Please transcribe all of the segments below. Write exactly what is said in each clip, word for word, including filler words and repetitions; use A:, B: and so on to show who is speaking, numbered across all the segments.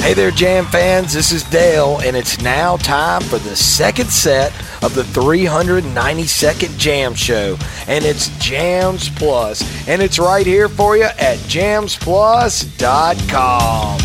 A: Hey there, Jam fans. This is Dale, and it's now time for the second set of the three hundred ninety-second Jam Show, and it's Jams Plus, and it's right here for you at jams plus dot com.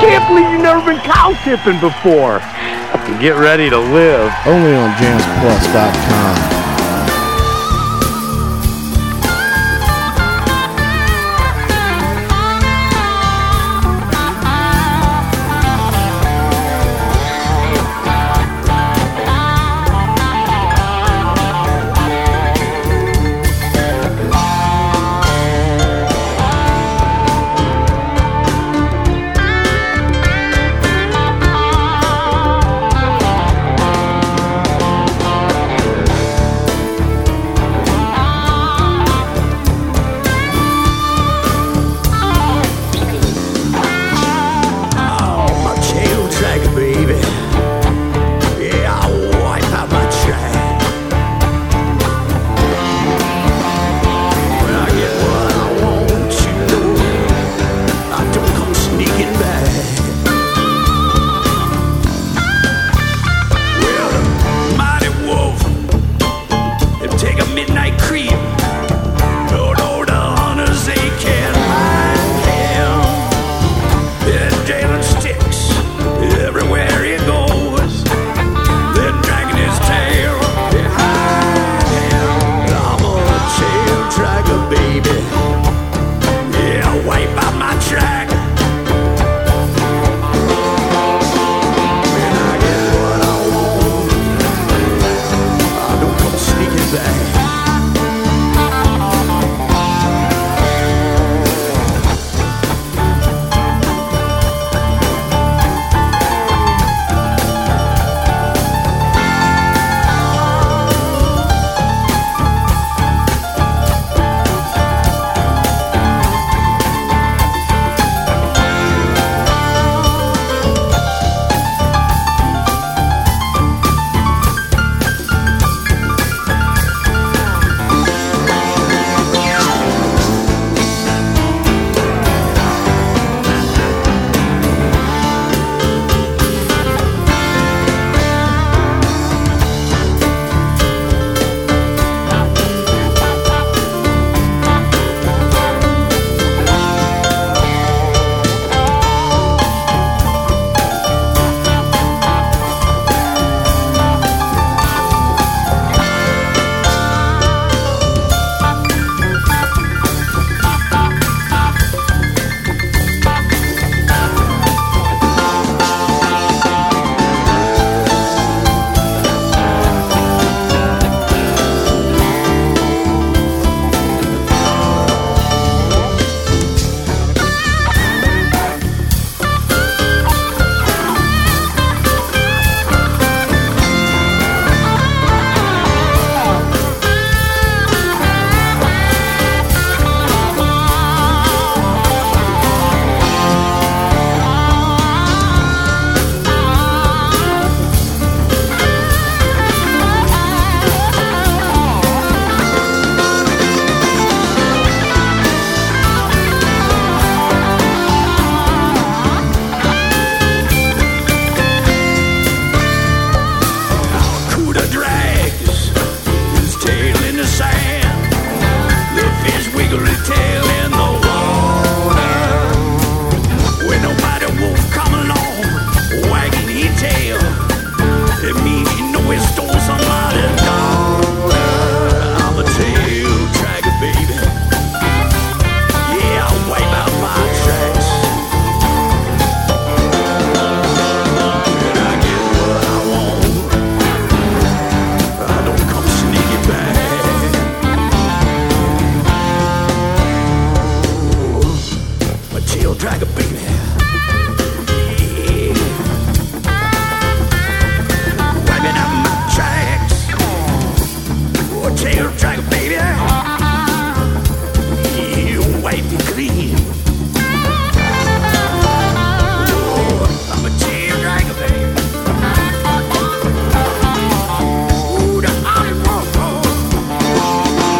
B: can't believe you've never been cow tipping before. Get ready to live.
C: Only on jams plus dot com.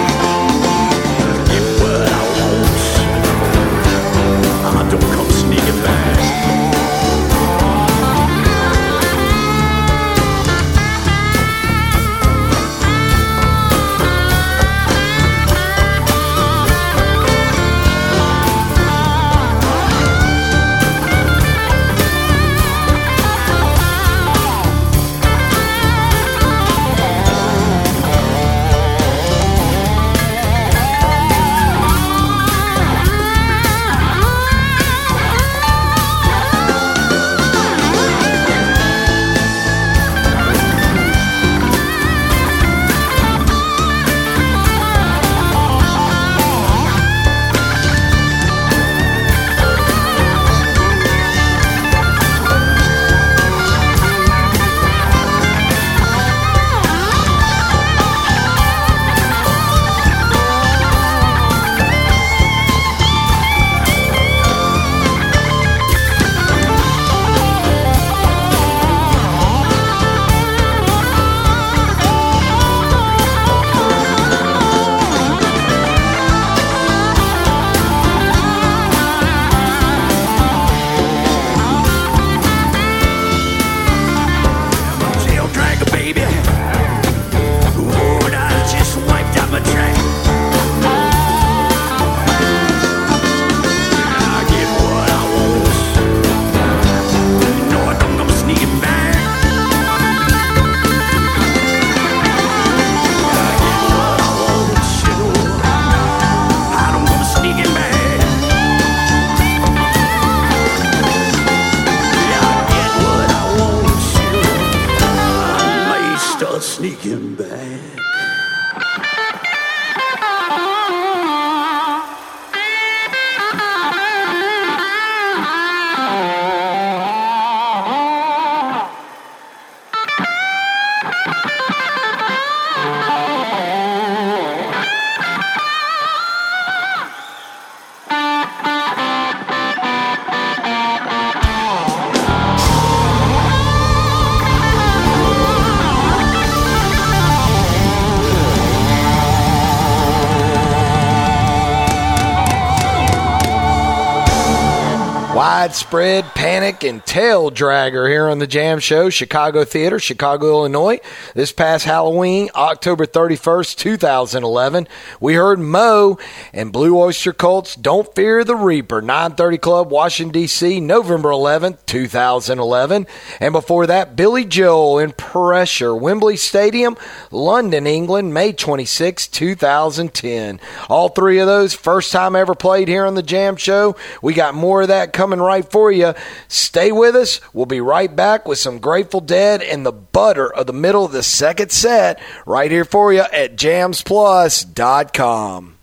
D: Don't come sneaking
A: Widespread Panic and Tail Dragger here on the Jam Show, Chicago Theater, Chicago, Illinois. This past Halloween, October thirty-first, two thousand eleven, we heard Mo and Blue Oyster Cult's Don't Fear the Reaper, nine thirty Club, Washington, D C, November eleventh, two thousand eleven. And before that, Billy Joel in Pressure, Wembley Stadium, London, England, May twenty-sixth, two thousand ten. All three of those, first time ever played here on the Jam Show. We got more of that coming right for you. Stay with us. We'll be right back with some Grateful Dead and the butter of the middle of the second set right here for you at jams plus dot com.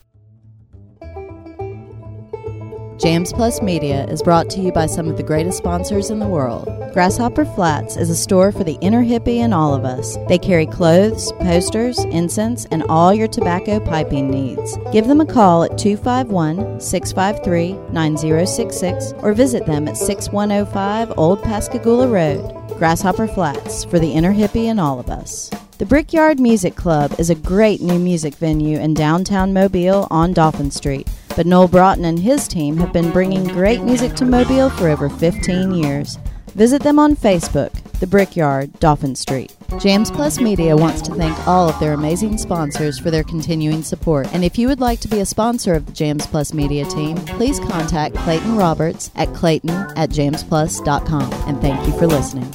D: Jams Plus Media is brought to you by some of the greatest sponsors in the world. Grasshopper Flats is a store for the inner hippie in all of us. They carry clothes, posters, incense, and all your tobacco piping needs. Give them a call at two five one, six five three, nine zero six six or visit them at six one oh five Old Pascagoula Road. Grasshopper Flats, for the inner hippie in all of us. The Brickyard Music Club is a great new music venue in downtown Mobile on Dolphin Street. But Noel Broughton and his team have been bringing great music to Mobile for over fifteen years. Visit them on Facebook, The Brickyard, Dolphin Street. Jams Plus Media wants to thank all of their amazing sponsors for their continuing support. And if you would like to be a sponsor of the Jams Plus Media team, please contact Clayton Roberts at clayton at jams plus dot com. And thank you for listening.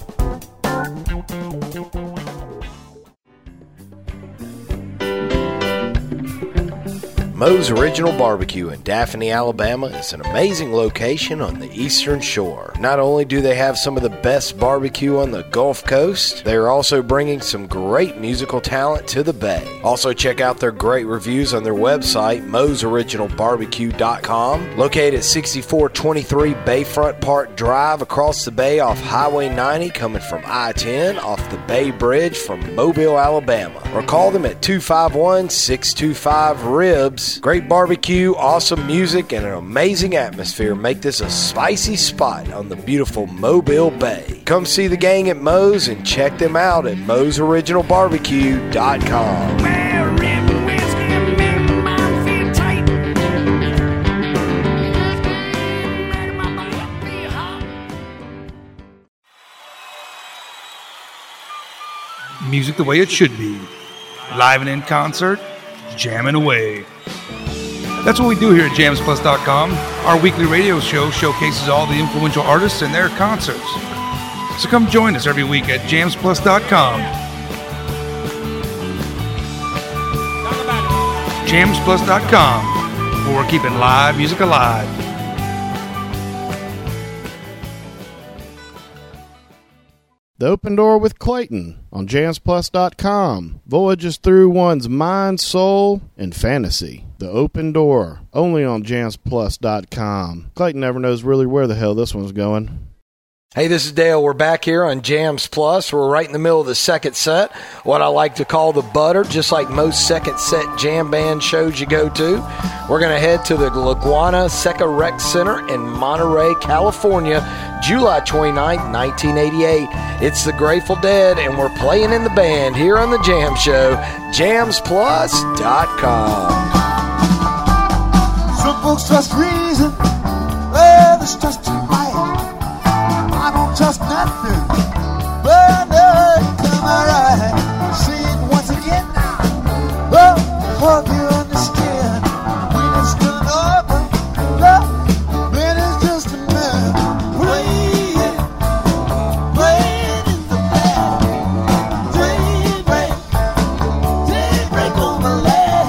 A: Moe's Original Barbecue in Daphne, Alabama is an amazing location on the Eastern Shore. Not only do they have some of the best barbecue on the Gulf Coast, they are also bringing some great musical talent to the Bay. Also check out their great reviews on their website, moes original barbecue dot com. Located at sixty-four twenty-three Bayfront Park Drive across the bay off Highway ninety coming from I ten off the Bay Bridge from Mobile, Alabama. Or call them at two five one, six two five, R I B S. Great barbecue, awesome music, and an amazing atmosphere make this a spicy spot on the beautiful Mobile Bay. Come see the gang at Moe's and check them out at moes original barbecue dot com.
E: Music the way it should be. Live and in concert, jamming away. That's what we do here at jams plus dot com. Our weekly radio show showcases all the influential artists and their concerts. So come join us every week at jams plus dot com. jams plus dot com, where we're keeping live music alive.
C: The Open Door with Clayton on jams plus dot com. Voyages through one's mind, soul, and fantasy. The Open Door, only on jams plus dot com. Clayton never knows really where the hell this one's going.
A: Hey, this is Dale. We're back here on Jams Plus. We're right in the middle of the second set, what I like to call the butter, just like most second set jam band shows you go to. We're going to head to the Laguana Seca Rec Center in Monterey, California, July twenty-ninth, nineteen eighty-eight. It's the Grateful Dead, and we're playing in the band here on the Jam Show, jams plus dot com.
F: Some folks trust reason, others trust your mind. I don't trust nothing, but it come alright. See it once again now. Oh, hope you understand. When it's done over, love, then it's just a man. Playing, playing in the band. Daybreak, daybreak on the land.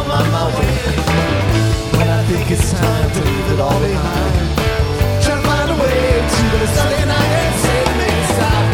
F: I'm on my way. When I think it's time to leave it all behind, trying to find a way to the Sunday night and say to me, stop.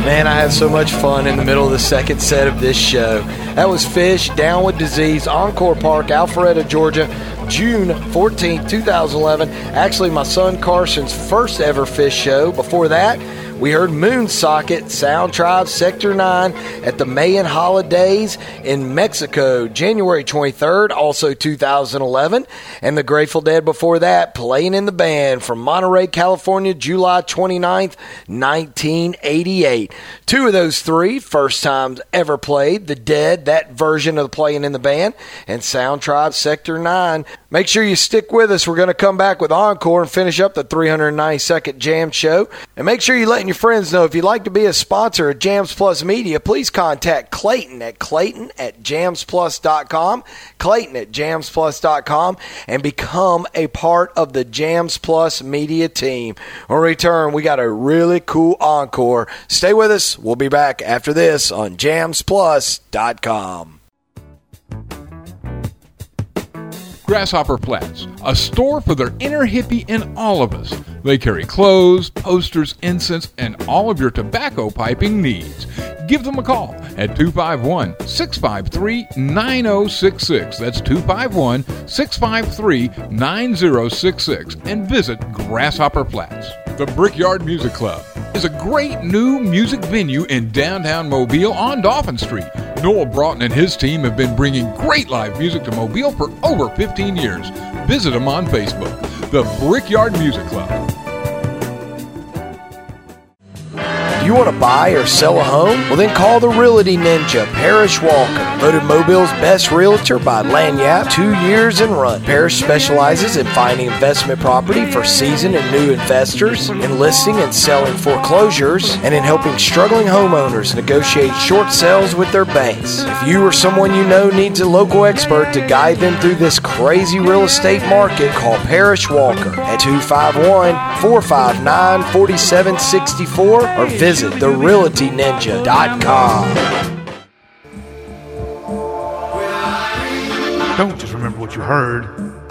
A: Man, I had so much fun in the middle of the second set of this show. That was Fish, Down with Disease, Encore Park, Alpharetta, Georgia, June fourteenth, two thousand eleven. Actually, my son Carson's first ever Fish show. Before that, we heard Moonsocket, Sound Tribe, Sector nine at the Mayan Holidays in Mexico, January twenty-third, also two thousand eleven. And the Grateful Dead before that, Playing in the Band from Monterey, California, July twenty-ninth, nineteen eighty-eight. Two of those three, first times ever played, The Dead, that version of the Playing in the Band, and Sound Tribe, Sector nine. Make sure you stick with us. We're going to come back with Encore and finish up the three hundred ninety-second Jam Show. And make sure you let your friends know if you'd like to be a sponsor of Jams Plus Media, please contact Clayton at Clayton at jams plus dot com, Clayton at jams plus dot com, and become a part of the Jams Plus Media team. On return, we got a really cool encore. Stay with us. We'll be back after this on jams plus dot com.
G: Grasshopper Flats, a store for their inner hippie in all of us. They carry clothes, posters, incense, and all of your tobacco piping needs. Give them a call at two five one, six five three, nine zero six six. That's two five one, six five three, nine zero six six. And visit Grasshopper Flats. The Brickyard Music Club is a great new music venue in downtown Mobile on Dauphin Street. Noel Broughton and his team have been bringing great live music to Mobile for over fifteen years. Visit them on Facebook, the Brickyard Music Club.
A: Do you want to buy or sell a home? Well, then call the Realty Ninja, Parrish Walker. Voted Mobile's best realtor by Lanyap two years and run. Parrish specializes in finding investment property for seasoned and new investors, in listing and selling foreclosures, and in helping struggling homeowners negotiate short sales with their banks. If you or someone you know needs a local expert to guide them through this crazy real estate market, call Parrish Walker at two five one, four five nine, four seven six four or visit the realty ninja dot com.
E: Don't just remember what you heard.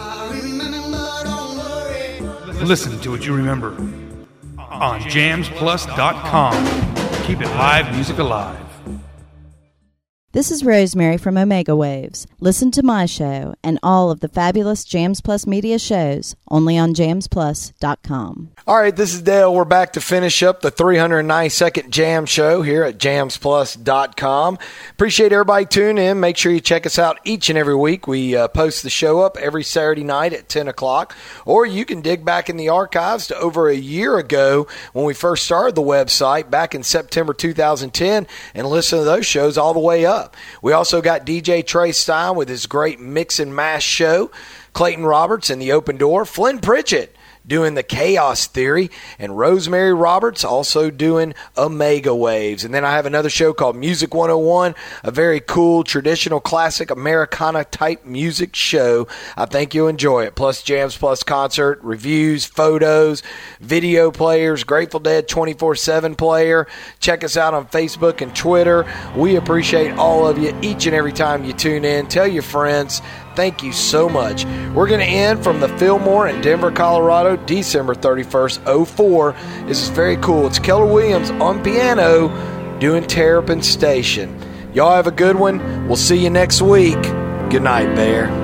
E: Listen to what you remember on jams plus dot com. Keep it live music alive.
D: This is Rosemary from Omega Waves. Listen to my show and all of the fabulous Jams Plus Media shows only on jams plus dot com.
A: All right, this is Dale. We're back to finish up the three hundred ninety-second Jam Show here at jams plus dot com. Appreciate everybody tuning in. Make sure you check us out each and every week. We uh, post the show up every Saturday night at ten o'clock, or you can dig back in the archives to over a year ago when we first started the website back in September two thousand ten and listen to those shows all the way up. We also got D J Trey Stein with his great Mix and Mash show, Clayton Roberts in the Open Door, Flynn Pritchett doing the Chaos Theory, and Rosemary Roberts also doing Omega Waves. And then I have another show called Music one oh one, a very cool, traditional, classic Americana-type music show. I think you'll enjoy it. Plus Jams Plus concert, reviews, photos, video players, Grateful Dead twenty-four seven player. Check us out on Facebook and Twitter. We appreciate all of you each and every time you tune in. Tell your friends. Thank you so much. We're going to end from the Fillmore in Denver, Colorado, December thirty-first, oh four. This is very cool. It's Keller Williams on piano doing Terrapin Station. Y'all have a good one. We'll see you next week. Good night, Bear.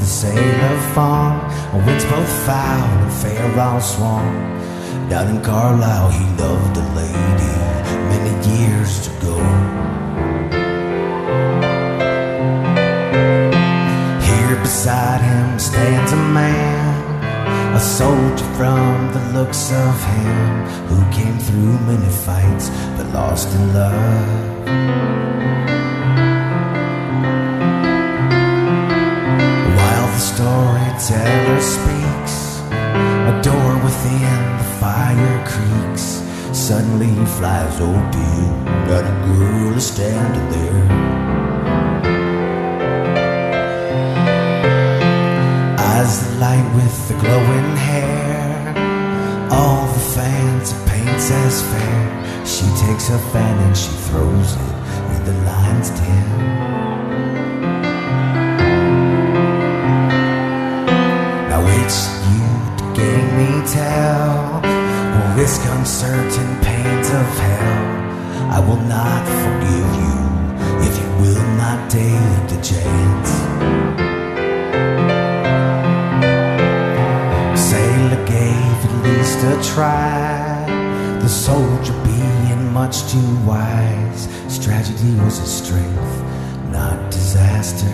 H: the sailor farm. Winds both foul and fair all swung. Down in Carlisle he loved a lady many years ago. Here beside him stands a man, a soldier from the looks of him, who came through many fights but lost in love. While the storyteller speaks, a door within the fire creaks. Suddenly flies open, and a girl is standing there. Eyes that light with the glowing hair, all the fancy paints as fair. She takes her fan and she throws it in the lion's den. Now it's you to gain me tell, will risk uncertain pains of hell. I will not forgive you if you will not take the chance. Sailor gave at least a try, the soldier being much too wise. His tragedy was his strength, not disaster.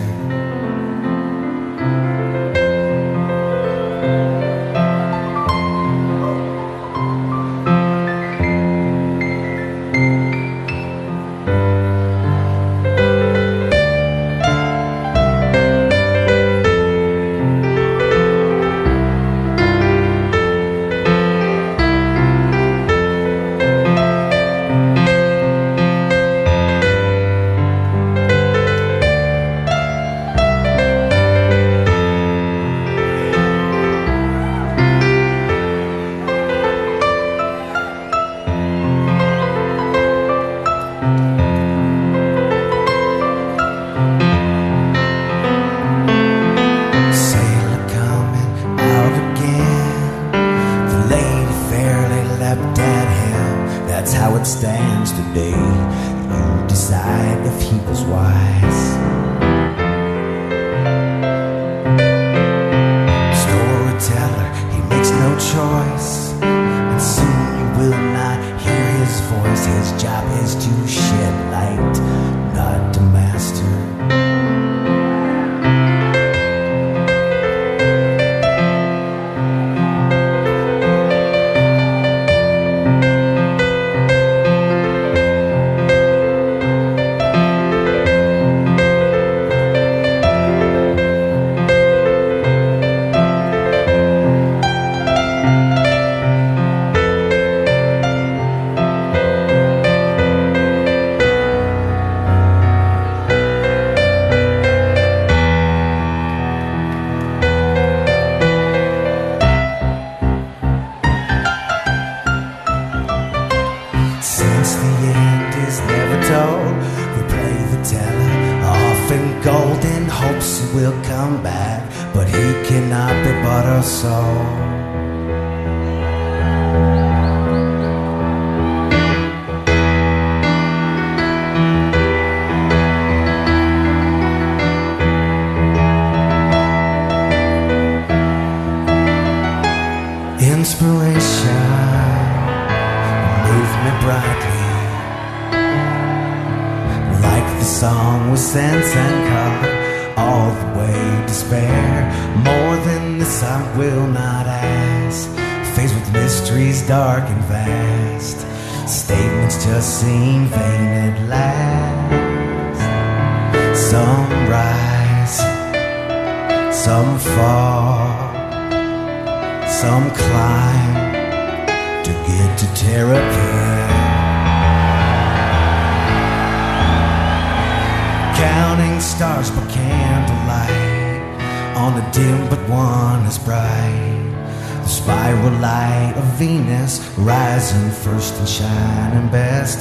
H: Rising first and shining best,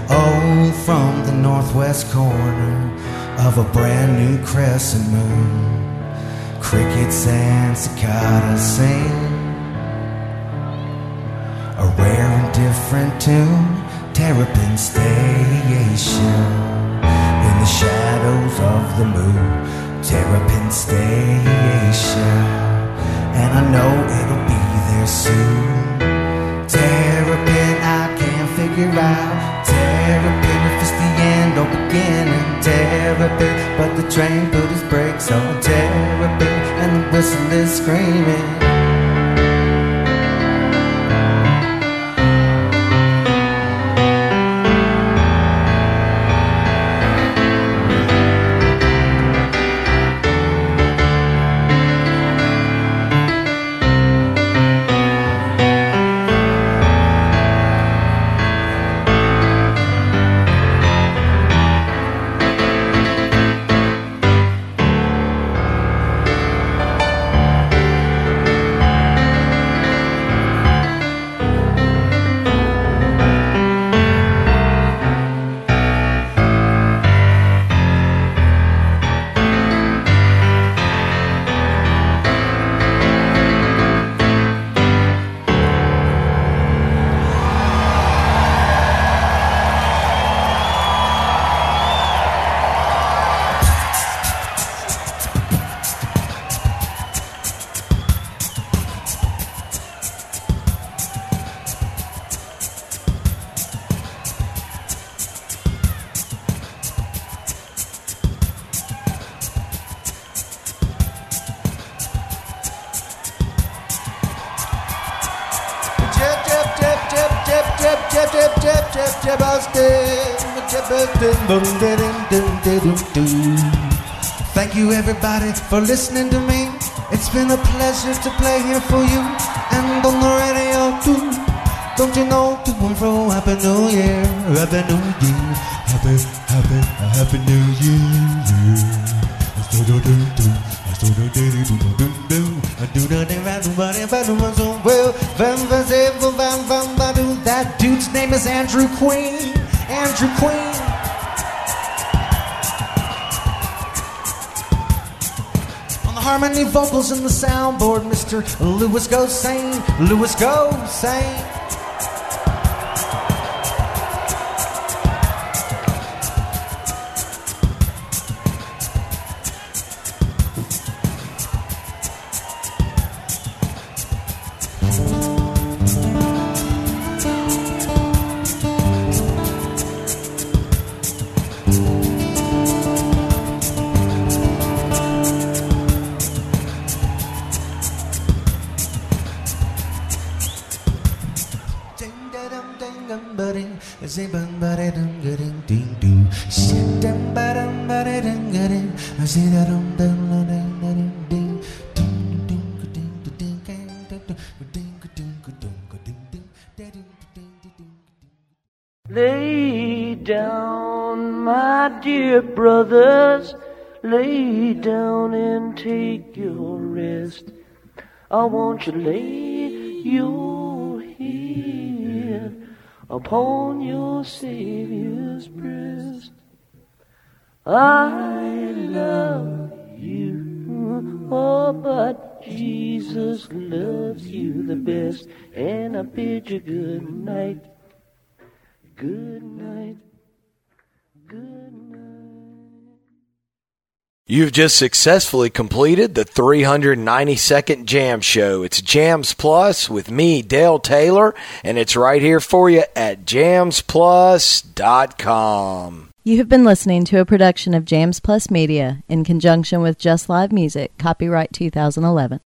H: oh, from the northwest corner of a brand new crescent moon, crickets and cicadas sing a rare and different tune, terrapin station in the shadows of the moon. Terrapin Station, and I know it'll be there soon. Terrapin, I can't figure out. Terrapin, if it's the end or beginning. Terrapin, but the train put his brakes on. Terrapin, and the whistle is screaming. Thank you everybody for listening to me. It's been a pleasure to play here for you. And on the radio too. Don't you know to and fro, Happy New Year, Happy New Year, Happy, Happy, Happy New Year. That dude's name is Andrew Queen. Andrew Queen. On the harmony vocals and the soundboard, Mister Louis Gossane. Louis Gossane.
I: Lay down, my dear brothers, lay down and take your rest. I want you to lay your head upon your Savior's breast. I love you, oh, but Jesus loves you the best, and I bid you good night. Good night. Good night.
A: You've just successfully completed the three hundred ninety-second Jam Show. It's Jams Plus with me, Dale Taylor, and it's right here for you at jams plus dot com.
D: You have been listening to a production of Jams Plus Media in conjunction with Just Live Music, copyright two thousand eleven.